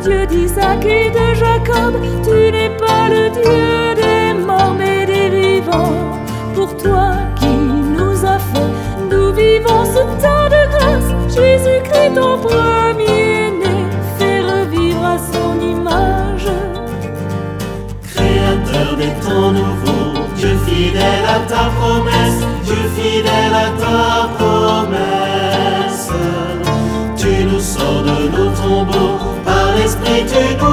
Dieu d'Isaac et de Jacob, tu n'es pas le Dieu des morts mais des vivants. Pour toi qui nous a fait, nous vivons ce temps de grâce. Jésus-Christ, ton premier-né, fait revivre à son image. Créateur des temps nouveaux, Dieu fidèle à ta promesse, Dieu fidèle à ta promesse. Tu nous sors de nos tombeaux, par l'Esprit tu nous